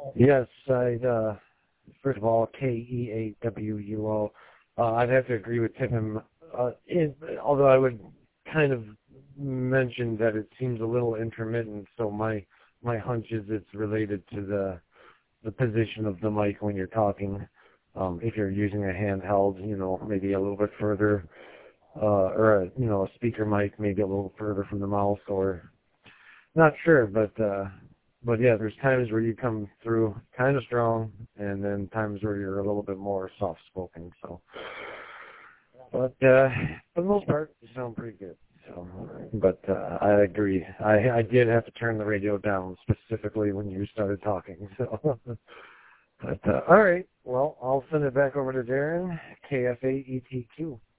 Yes, first of all, Keawuo. I'd have to agree with Tim. Although I would kind of mention that it seems a little intermittent, so my hunch is it's related to the position of the mic when you're talking. If you're using a handheld, maybe a little bit further, or a speaker mic, maybe a little further from the mouth, or not sure, but yeah, there's times where you come through kind of strong, and then times where you're a little bit more soft-spoken. So, but for the most part, you sound pretty good. So, but I agree. I did have to turn the radio down specifically when you started talking. So, but all right. Well, I'll send it back over to Darren. KFAETQ.